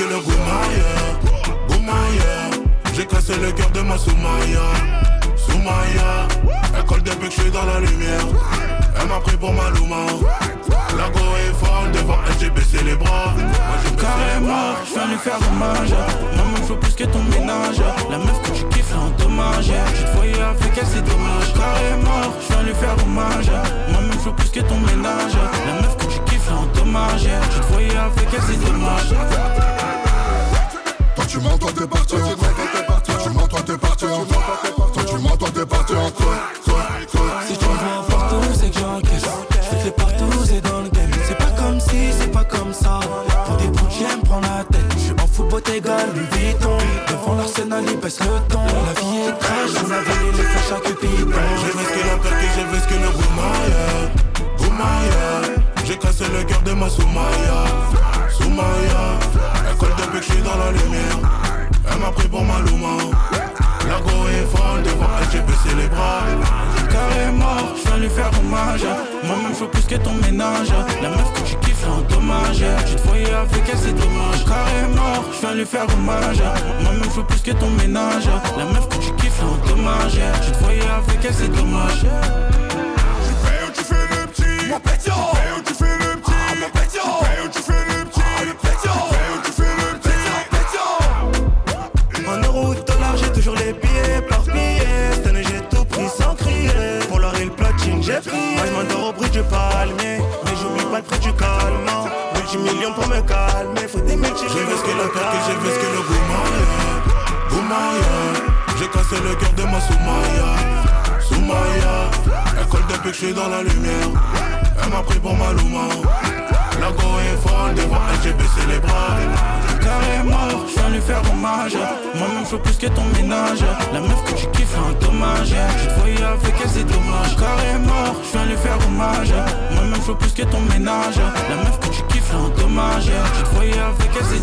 que le Goumaya. J'ai cassé le cœur de ma Soumaya. Elle colle depuis que je suis dans la lumière. Elle m'a pris pour Maluma. La go est folle, devant elle j'ai baissé les bras. Carrément, je viens lui faire hommage. Maman je veux plus que ton ménage. La meuf que tu kiffes l'endommage. Je te voyais avec elle c'est dommage. Carrément, je viens lui faire hommage. Maman je veux plus que ton ménage. La meuf que tu kiffes l'endommage. Je te voyais avec elle c'est dommage. Toi tu mens, toi t'es parti en toi tu mens, toi t'es parti en toi tu mens, toi t'es parti en toi. Si tu me vois partout c'est que j'encaisse. Je fais partout c'est dans le game. C'est pas comme si, c'est pas comme ça. Pour des bouts j'aime prendre la tête. Je suis en football égal, Louis Vuitton. Devant l'Arsenal il baisse le ton. La vie est trash, on avait les flashs à Cupidon. J'ai vu ce que la perque, j'ai vu ce que le Goumaya. J'ai cassé le cœur de ma Soumaya. Elle colle depuis que je suis dans la lumière. Elle m'a pris pour Maluma. La go est folle, devant elle j'ai baissé les bras. Carrément, je viens lui faire hommage. Moi-même je veux plus que ton ménage. La meuf que tu kiffes l'endommage. Tu te voyais avec elle c'est dommage. Carrément, je viens lui faire hommage. Moi-même je veux plus que ton ménage. La meuf que tu kiffes l'endommage. Tu te voyais avec elle c'est dommage. Tu payes ou tu fais le petit. Mon pétion. Tu payes ou tu fais le petit. Mon pétion. Tu payes ou tu fais le petit. Le pétion. Tu payes ou tu fais le petit. En euros ou dollars, j'ai toujours les billets par billets. Cette année j'ai tout pris sans crier. Pour l'or et le platine, j'ai prié. Moi je m'endors au bruit du palmier. Mais j'oublie pas le prix du calmant. Multimillions pour me calmer. Faut des multimillions. J'ai vu ce que la perque, j'ai vu ce que le Goumaya. J'ai cassé le cœur de ma Soumaya. Elle colle depuis que je suis dans la lumière. Elle m'a pris pour Maluma. La go est folle, devant elle j'ai baissé les bras. Carrément, je viens lui faire hommage. Moi-même je veux plus que ton ménage. La meuf que tu kiffes l'endommage. Je te voyais avec elle c'est dommage. Carrément, je viens lui faire hommage. Moi-même je veux plus que ton ménage. La meuf que tu kiffes l'endommage. Je te voyais avec elle c'est